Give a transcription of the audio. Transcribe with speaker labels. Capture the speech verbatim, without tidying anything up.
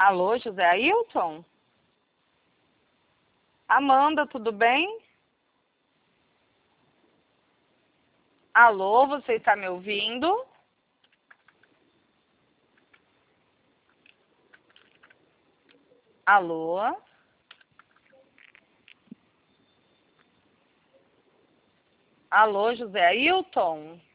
Speaker 1: Alô, José Ailton? Amanda, tudo bem? Alô, você está me ouvindo? Alô? Alô, José Ailton?